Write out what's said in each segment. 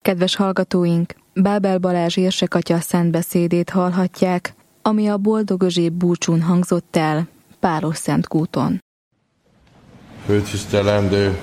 Kedves hallgatóink, Bábel Balázs érsekatya szentbeszédét hallhatják, ami a Boldog Özséb búcsún hangzott el Pálos-Szentkúton. Főtisztelendő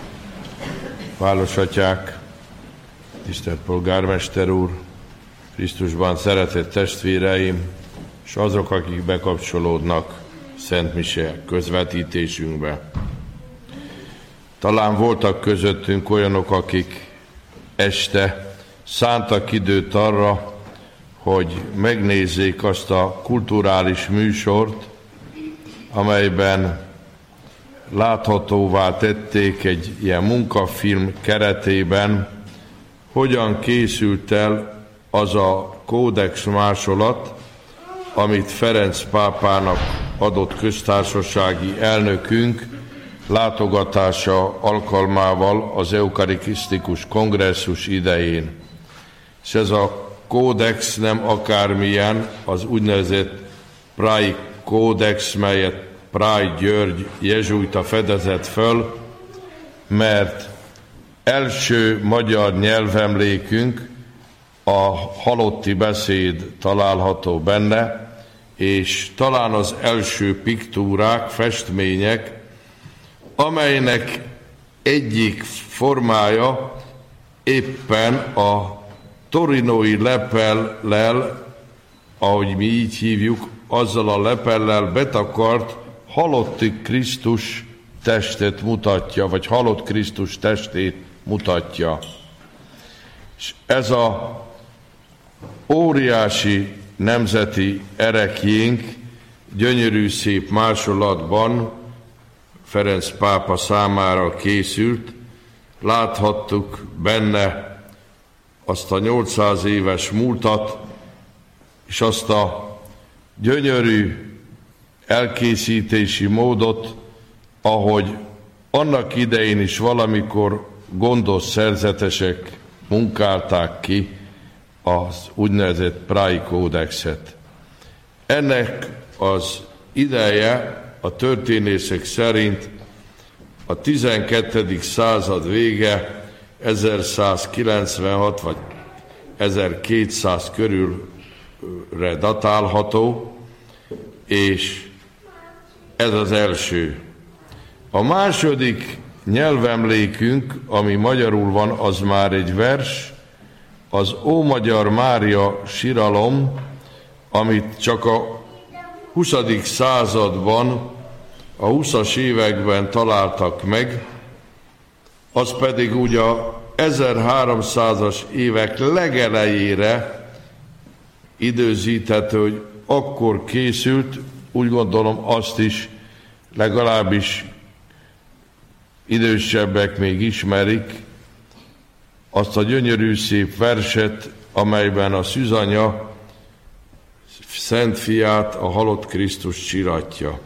városatyák, tisztelt polgármester úr, Krisztusban szeretett testvéreim, és azok, akik bekapcsolódnak Szent Mise közvetítésünkbe. Talán voltak közöttünk olyanok, akik este szántak időt arra, hogy megnézzék azt a kulturális műsort, amelyben láthatóvá tették egy ilyen munkafilm keretében, hogyan készült el az a kódex másolat, amit Ferenc pápának adott köztársasági elnökünk látogatása alkalmával az eukarisztikus kongresszus idején. És ez a kódex nem akármilyen, az úgynevezett Prái kódex, melyet Prái György jezsuita fedezett föl, mert első magyar nyelvemlékünk, a halotti beszéd található benne, és talán az első piktúrák, festmények, amelynek egyik formája éppen a torinói lepellel, ahogy mi így hívjuk, azzal a lepellel betakart halotti Krisztus testet mutatja, vagy halott Krisztus testét mutatja. És ez a óriási nemzeti ereklyénk gyönyörű szép másolatban Ferenc pápa számára készült. Láthattuk benne azt a 800 éves múltat, és azt a gyönyörű elkészítési módot, ahogy annak idején is valamikor gondos szerzetesek munkálták ki az úgynevezett Prái kódexet. Ennek az ideje a történészek szerint a 12. század vége, 1196 vagy 1200 körülre datálható, és ez az első. A második nyelvemlékünk, ami magyarul van, az már egy vers, az Ómagyar Mária siralom, amit csak a 20. században, a 20-as években találtak meg, az pedig ugye a 1300-as évek legelejére időzíthető, hogy akkor készült, úgy gondolom azt is legalábbis idősebbek még ismerik, azt a gyönyörű szép verset, amelyben a szűzanya Szent Fiát, a halott Krisztus csiratja.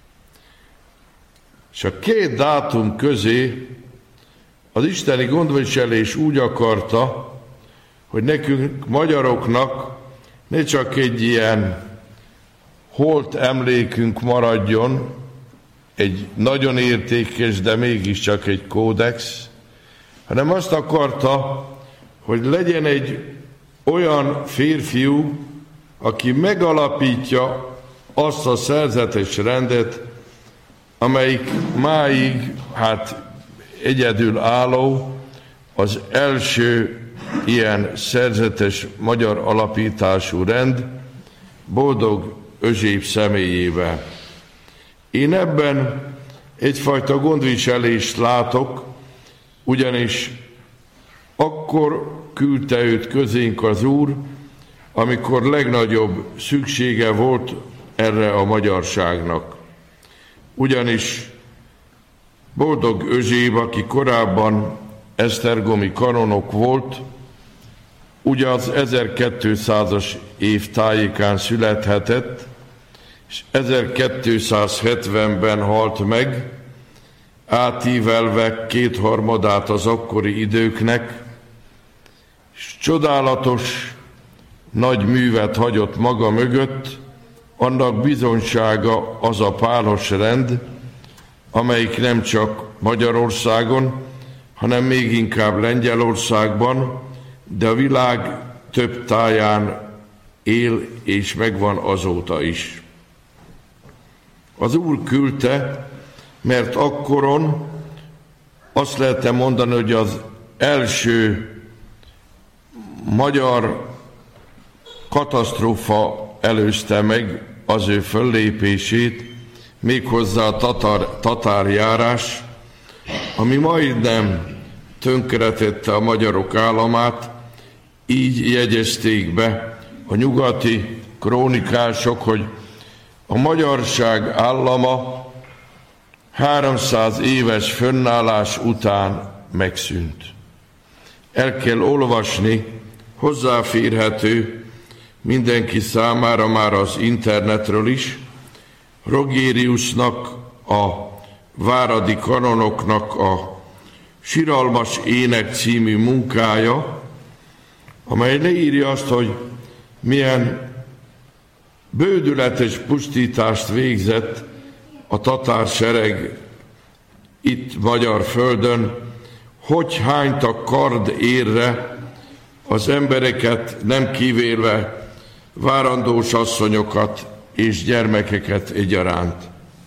És a két dátum közé az isteni gondviselés úgy akarta, hogy nekünk magyaroknak ne csak egy ilyen holt emlékünk maradjon, egy nagyon értékes, de mégiscsak egy kódex, hanem azt akarta, hogy legyen egy olyan férfiú, aki megalapítja azt a szerzetes rendet, amelyik máig, egyedül álló, az első ilyen szerzetes magyar alapítású rend, Boldog Özséb személyébe. Én ebben egyfajta gondviselést látok, ugyanis akkor küldte őt közénk az Úr, amikor legnagyobb szüksége volt erre a magyarságnak. Ugyanis Boldog Özséb, aki korábban esztergomi kanonok volt, ugye az 1200-as év tájékán születhetett, és 1270-ben halt meg, átívelve 2/3 az akkori időknek, és csodálatos nagy művet hagyott maga mögött, annak bizonysága az a pálos rend, amelyik nem csak Magyarországon, hanem még inkább Lengyelországban de a világ több táján él és megvan azóta is. Az Úr küldte, mert akkoron azt lehetne mondani, hogy az első magyar katasztrófa előzte meg az ő föllépését, méghozzá a tatárjárás, ami majdnem tönkretette a magyarok államát. Így jegyezték be a nyugati krónikások, hogy a magyarság állama 300 éves fönnállás után megszűnt. El kell olvasni, hozzáférhető mindenki számára már az internetről is, Rogériusnak, a váradi kanonoknak a Siralmas ének című munkája, amely leírja azt, hogy milyen bődületes pusztítást végzett a tatár sereg itt magyar földön, hogy hánytak kard érre az embereket, nem kivélve várandós asszonyokat és gyermekeket egyaránt.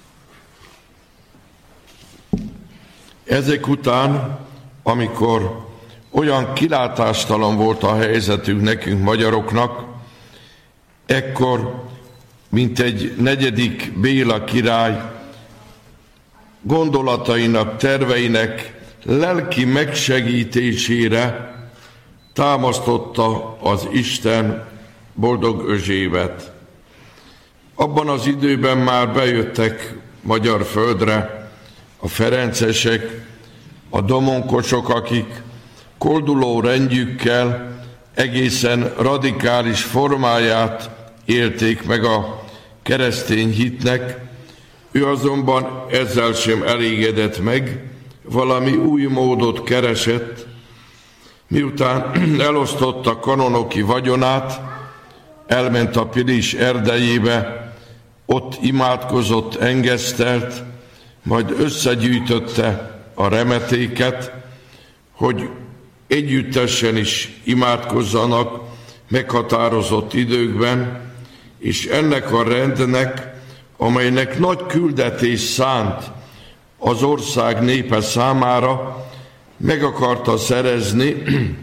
Ezek után, amikor olyan kilátástalan volt a helyzetünk nekünk magyaroknak, ekkor, mint egy 4. Béla király gondolatainak, terveinek lelki megsegítésére támasztotta az Isten Boldog Özsévet. Abban az időben már bejöttek magyar földre a ferencesek, a domonkosok, akik kolduló rendjükkel egészen radikális formáját élték meg a keresztény hitnek. Ő azonban ezzel sem elégedett meg, valami új módot keresett. Miután elosztotta kanonoki vagyonát, elment a Pilis erdejébe, ott imádkozott, engesztelt, majd összegyűjtötte a remetéket, hogy együttesen is imádkozzanak meghatározott időkben, és ennek a rendnek, amelynek nagy küldetés szánt az ország népe számára, meg akarta szerezni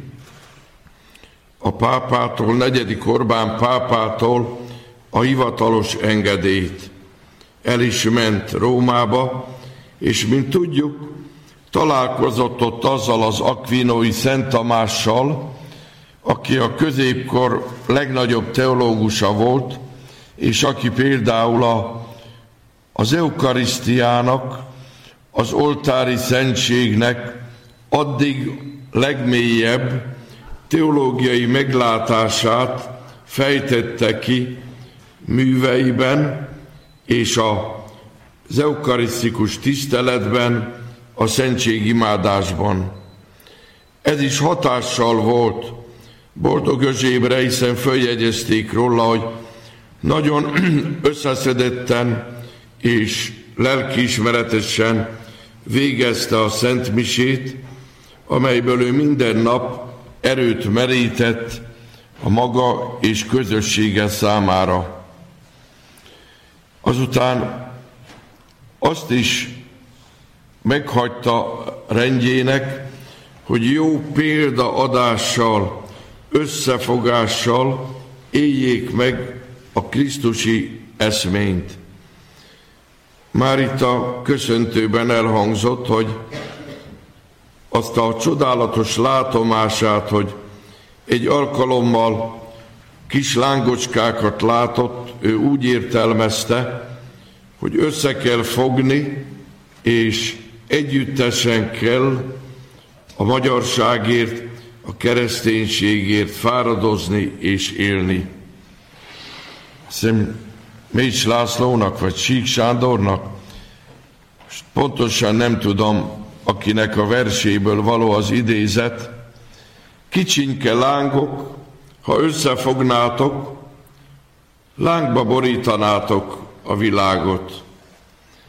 a pápától, 4. Orbán pápától a hivatalos engedélyt. El is ment Rómába, és mint tudjuk, találkozott ott azzal az akvinói Szent Tamással, aki a középkor legnagyobb teológusa volt, és aki például az eukarisztiának, az oltári szentségnek addig legmélyebb teológiai meglátását fejtette ki műveiben, és az eukarisztikus tiszteletben, a szentségimádásban. Ez is hatással volt Boldog Özsébre, hiszen följegyezték róla, hogy nagyon összeszedetten és lelkiismeretesen végezte a Szent Misét, amelyből ő minden nap erőt merített a maga és közössége számára. Azután azt is meghagyta rendjének, hogy jó példaadással, összefogással éljék meg a krisztusi eszményt. Már itt a köszöntőben elhangzott, hogy azt a csodálatos látomását, hogy egy alkalommal kis lángocskákat látott, ő úgy értelmezte, hogy össze kell fogni, és együttesen kell a magyarságért, a kereszténységért fáradozni és élni. Hiszem, Mécs Lászlónak, vagy Sík Sándornak, pontosan nem tudom, akinek a verséből való az idézet, kicsinke lángok, ha összefognátok, lángba borítanátok a világot.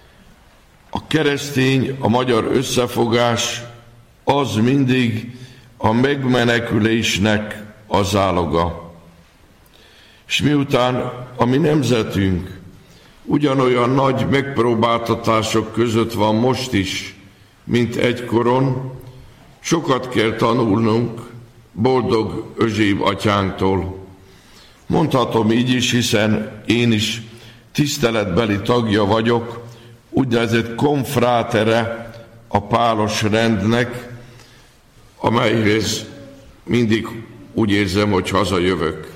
A keresztény, a magyar összefogás az mindig a megmenekülésnek a záloga. És miután a mi nemzetünk ugyanolyan nagy megpróbáltatások között van most is, mint egykoron, sokat kell tanulnunk boldog Özséb atyánktól. Mondhatom így is, hiszen én is tiszteletbeli tagja vagyok, úgynevezett konfrátere a pálos rendnek, amelyhez mindig úgy érzem, hogy hazajövök.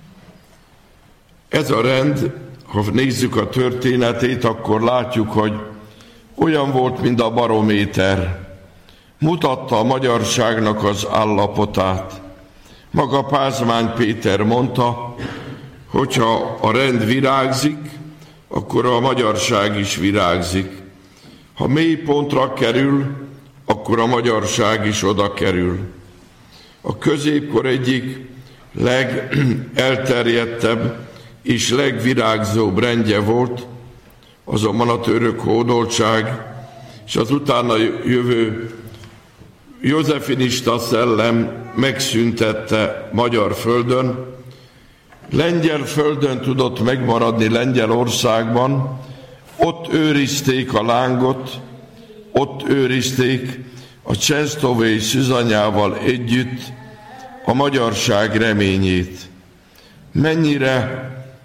Ez a rend, ha nézzük a történetét, akkor látjuk, hogy olyan volt, mint a barométer. Mutatta a magyarságnak az állapotát. Maga Pázmány Péter mondta, hogyha a rend virágzik, akkor a magyarság is virágzik. Ha mély pontra kerül, akkor a magyarság is oda kerül. A középkor egyik legelterjedtebb és legvirágzóbb rendje volt, azonban a török hódoltság és az utána jövő józsefinista szellem megszüntette magyar földön. Lengyel földön tudott megmaradni, Lengyelországban, ott őrizték a lángot, ott őrizték a Częstochowy szűzanyával együtt a magyarság reményét. Mennyire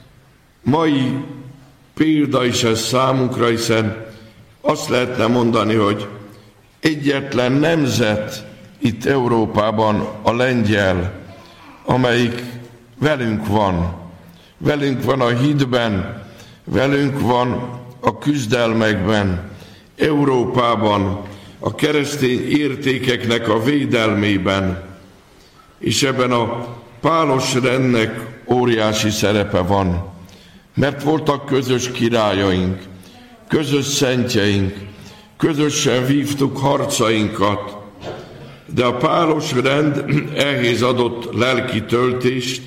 mai példa is ez számunkra, hiszen azt lehetne mondani, hogy egyetlen nemzet itt Európában a lengyel, amelyik velünk van. Velünk van a hitben, velünk van a küzdelmekben, Európában, a keresztény értékeknek a védelmében, és ebben a pálos rendnek óriási szerepe van, mert voltak közös királyaink, közös szentjeink, közösen vívtuk harcainkat, de a pálos rend ehhez adott lelki töltést,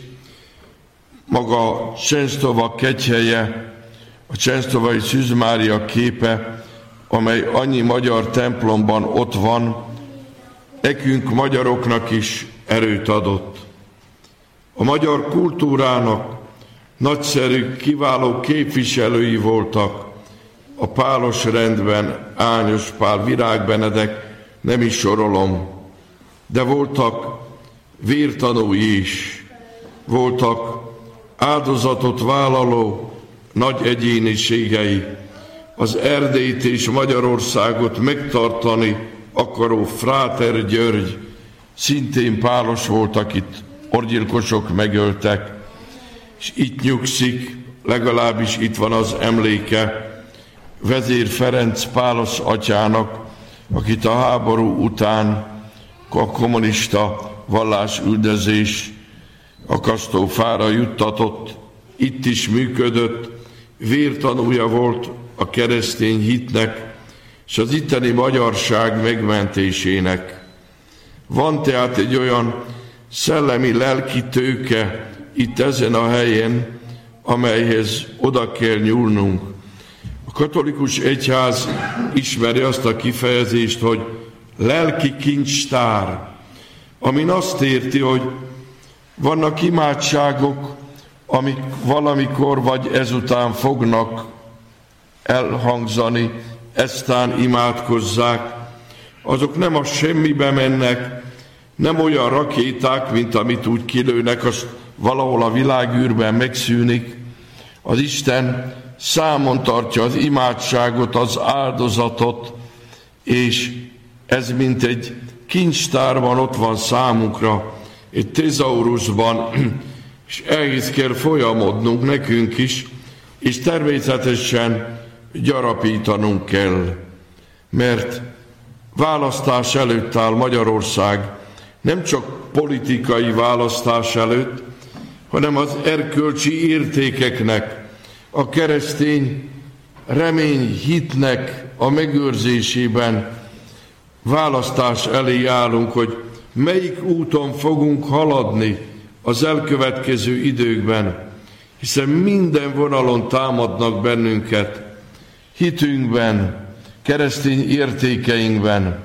maga Częstochowa kegyhelye, a Częstochowai Szűz Mária képe, amely annyi magyar templomban ott van, nekünk magyaroknak is erőt adott. A magyar kultúrának nagyszerű, kiváló képviselői voltak a pálos rendben, Ányos Pál, Virág Benedek, nem is sorolom, de voltak vértanúi is, voltak áldozatot vállaló nagy egyéniségei, az Erdélyt és Magyarországot megtartani akaró Fráter György, szintén pálos volt, akit orgyilkosok megöltek, és itt nyugszik, legalábbis itt van az emléke Vezér Ferenc pálos atyának, akit a háború után a kommunista vallásüldözés akasztófára juttatott, itt is működött, vértanúja volt a keresztény hitnek, és az itteni magyarság megmentésének. Van tehát egy olyan szellemi, lelki tőke itt ezen a helyen, amelyhez oda kell nyúlnunk. A katolikus egyház ismeri azt a kifejezést, hogy lelki kincstár, amin azt érti, hogy vannak imádságok, amik valamikor vagy ezután fognak elhangzani, eztán imádkozzák. Azok nem a semmibe mennek, nem olyan rakéták, mint amit úgy kilőnek, az valahol a világűrben megszűnik. Az Isten számon tartja az imádságot, az áldozatot, és ez mint egy kincstárban ott van számunkra, egy tezaurusban, és ehhez kell folyamodnunk nekünk is, és természetesen gyarapítanunk kell, mert választás előtt áll Magyarország, nem csak politikai választás előtt, hanem az erkölcsi értékeknek, a keresztény remény hitnek a megőrzésében választás elé állunk, hogy melyik úton fogunk haladni az elkövetkező időkben, hiszen minden vonalon támadnak bennünket, hitünkben, keresztény értékeinkben,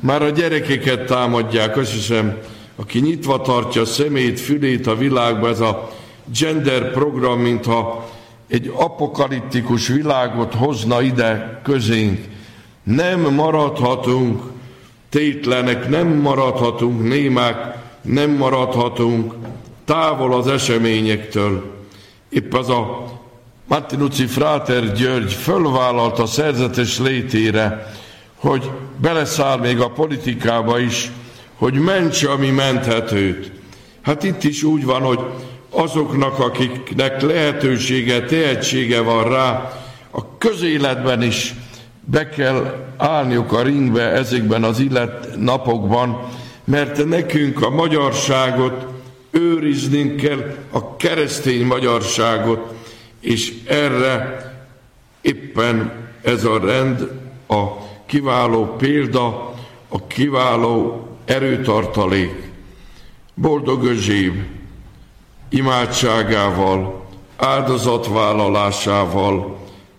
Már a gyerekeket támadják, azt hiszem, aki nyitva tartja szemét, fülét a világba, ez a gender program, mintha egy apokaliptikus világot hozna ide közénk. Nem maradhatunk tétlenek, nem maradhatunk némák, nem maradhatunk távol az eseményektől. Épp az a Martinucci Fráter György fölvállalta szerzetes létére, hogy beleszáll még a politikába is, hogy mentse, ami menthetőt. Hát itt is úgy van, hogy azoknak, akiknek lehetősége, tehetsége van rá, a közéletben is be kell állniuk a ringbe ezekben az napokban, mert nekünk a magyarságot őriznünk kell, a keresztény magyarságot, és erre éppen ez a rend, a kiváló példa, a kiváló erőtartalék. Boldog Özséb imádságával, áldozatvállalásával,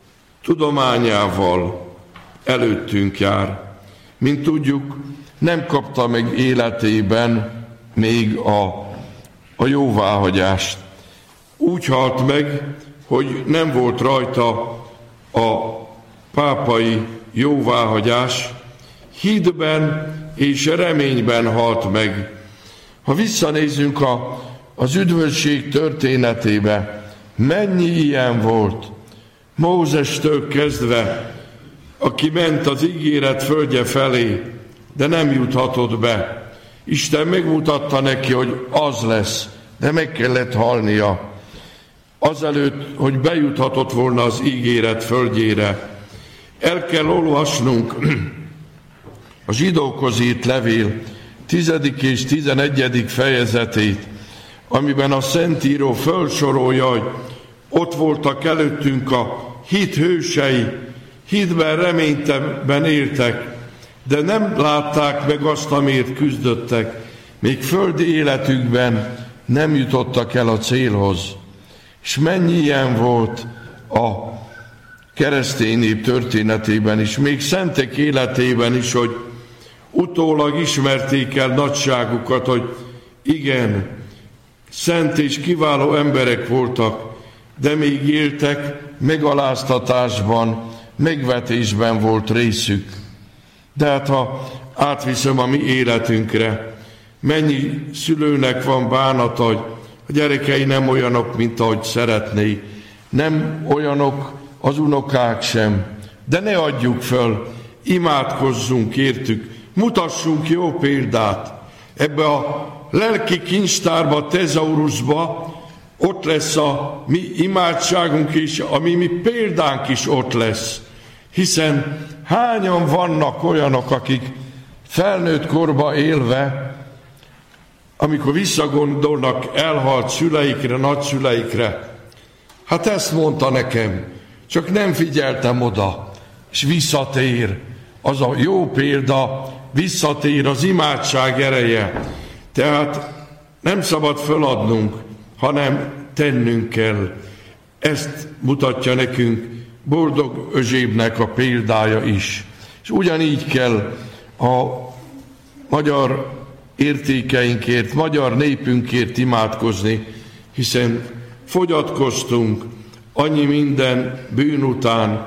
tudományával előttünk jár. Mint tudjuk, nem kapta meg életében még a jóváhagyást. Úgy halt meg, hogy nem volt rajta a pápai jóváhagyás, hitben és reményben halt meg. Ha visszanézzünk az üdvösség történetébe, mennyi ilyen volt? Mózestől kezdve, aki ment az ígéret földje felé, de nem juthatott be. Isten megmutatta neki, hogy az lesz, de meg kellett halnia. Azelőtt, hogy bejuthatott volna az ígéret földjére. El kell olvasnunk a zsidókhoz írt levél 10. és 11. fejezetét, amiben a Szentíró fölsorolja, hogy ott voltak előttünk a hit hősei, hitben, reményben éltek, de nem látták meg azt, amiért küzdöttek. Még földi életükben nem jutottak el a célhoz. És mennyi ilyen volt a keresztény nép történetében is, még szentek életében is, hogy utólag ismerték el nagyságukat, hogy igen, szent és kiváló emberek voltak, de még éltek, megaláztatásban, megvetésben volt részük. De hát ha átviszem a mi életünkre, mennyi szülőnek van bánata, hogy a gyerekei nem olyanok, mint ahogy szeretné, nem olyanok az unokák sem, de ne adjuk föl, imádkozzunk értük, mutassunk jó példát. Ebbe a lelki kincstárba, tezaurusba ott lesz a mi imádságunk is, a mi példánk is ott lesz. Hiszen hányan vannak olyanok, akik felnőtt korba élve, amikor visszagondolnak elhalt szüleikre, nagyszüleikre, hát ezt mondta nekem, csak nem figyeltem oda, és visszatér. Az a jó példa, visszatér az imádság ereje. Tehát nem szabad föladnunk, hanem tennünk kell. Ezt mutatja nekünk Boldog Özsébnek a példája is. És ugyanígy kell a magyar értékeinkért, magyar népünkért imádkozni, hiszen fogyatkoztunk, annyi minden bűn után,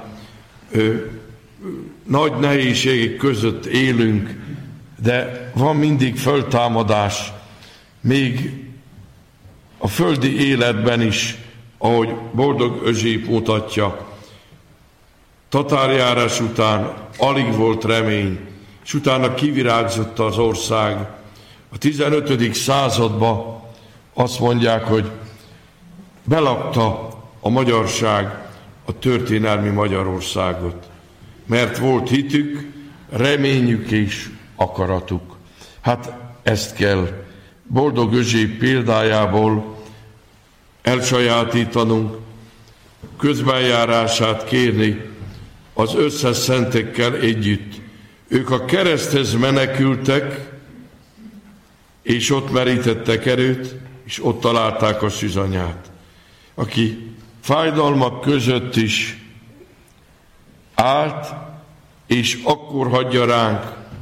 nagy nehézségek között élünk, de van mindig föltámadás, még a földi életben is, ahogy Boldog Özséb mutatja. Tatárjárás után alig volt remény, és utána kivirágzott az ország. A 15. században azt mondják, hogy belakta a magyarság a történelmi Magyarországot, mert volt hitük, reményük és akaratuk. Hát ezt kell Boldog Özséb példájából elsajátítanunk, közbenjárását kérni az összes szentekkel együtt. Ők a kereszthez menekültek, és ott merítettek erőt, és ott találták a szűzanyát, aki fájdalmak között is állt, és akkor hagyja ránk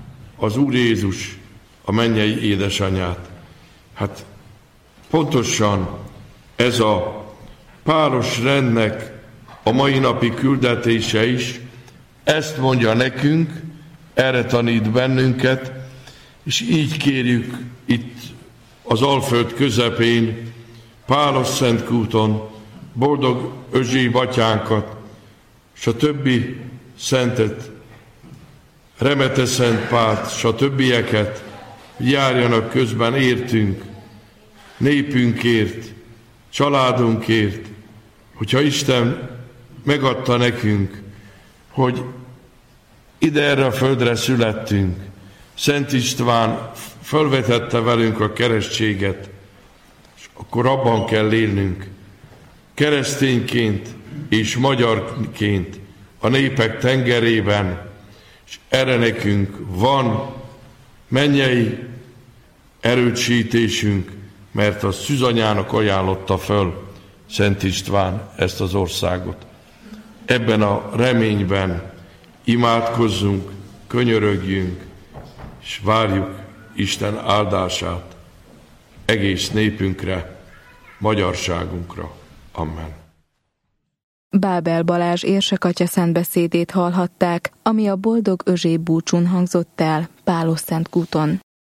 az Úr Jézus, a mennyei édesanyát. Hát pontosan ez a páros rendnek a mai napi küldetése is, ezt mondja nekünk, erre tanít bennünket, és így kérjük itt az Alföld közepén, Pálos-Szentkúton, boldog Özséb atyánkat, és a többi szentet, Remete Szent Pált, és a többieket, járjanak közben értünk, népünkért, családunkért, hogyha Isten megadta nekünk, hogy ide erre a földre születtünk. Szent István fölvetette velünk a keresztséget, és akkor abban kell élnünk, keresztényként és magyarként a népek tengerében, és erre nekünk van mennyei erősítésünk, mert a szűzanyának ajánlotta föl Szent István ezt az országot. Ebben a reményben imádkozzunk, könyörögjünk, és várjuk Isten áldását egész népünkre, magyarságunkra. Amen. Bábel Balázs érsekatya szentbeszédét hallhatták, ami a boldog Özséb búcsún hangzott el Pálos-Szentkúton.